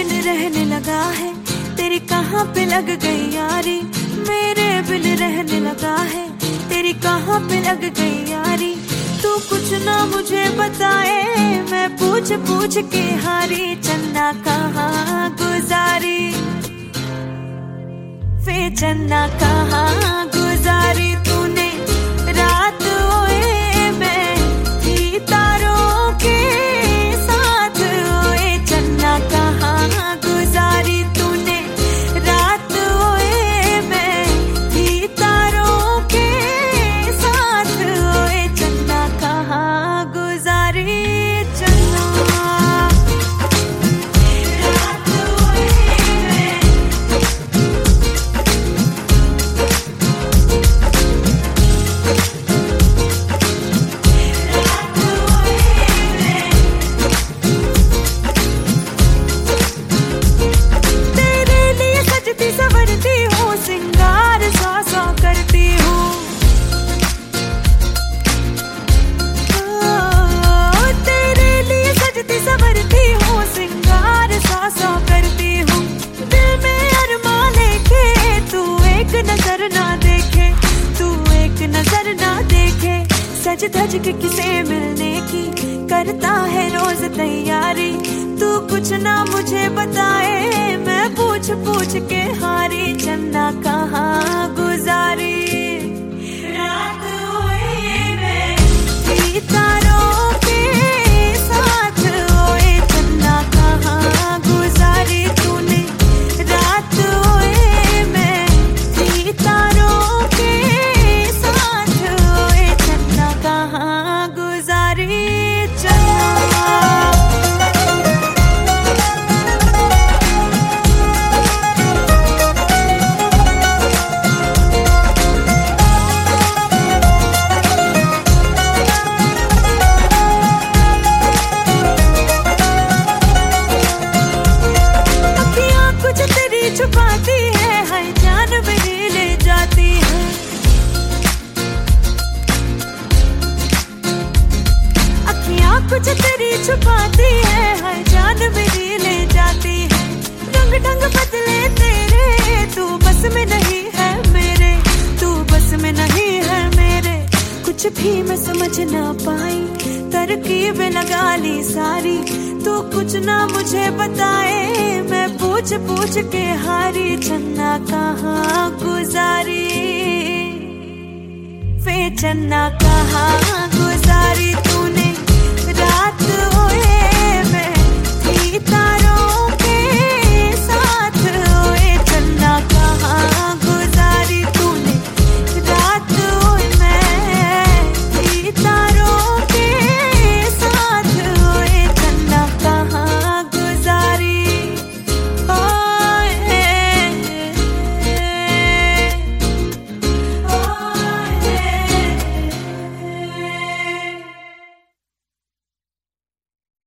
बिन रहने लगा है, तेरी कहाँ पे लग गई यारी। मेरे बिन रहने लगा है, तेरी कहाँ पे लग गई यारी। तू कुछ ना मुझे बताए, मैं पूछ पूछ के हारी। चन्ना कहाँ गुजारी, वे चन्ना कहाँ गुजारी तूने रात। ओए मैं थी तारों के साथ, ओए चन्ना कहाँ गुजारी तूने रात। ओए मैं थी तारों के साथ, ओए चन्ना कहाँ गुजारी। चन्ना सवरती हूँ, सिंगार सौ सौ करती हूँ। तेरे लिए सजती सवरती हूँ, सिंगार सौ सौ करती हूँ। दिल में अरमां लेके तू एक नजर ना देखे, तू एक नजर ना देखे। सज धज के किसे मिलने की करता है रोज तैयारी। तू कुछ ना मुझे बताए, मैं पूछ पूछ के हारी। चन्ना कहाँ गुजारी रात। ओए मैं थी तारों के साथ, ओए चन्ना कहाँ गुजारी तूने रात। ओए मैं थी तारों के साथ, ओए चन्ना कहाँ गुजारी। चन्ना छुपाती है, हाय जान मेरी ले जाती है। अखियाँ कुछ तेरी छुपाती है, हाय जान मेरी ले जाती है। रंग ढंग बदले तेरे, तू बस में नहीं है मेरे, तू बस में नहीं है मेरे। कुछ भी मैं समझ ना पाई, तरकीबें लगा ली सारी। तू कुछ ना मुझे बताए, मैं पूछ पूछ के हारी। चन्ना कहाँ गुजारी, वे चन्ना कहाँ गुजारी तूने रात। ओए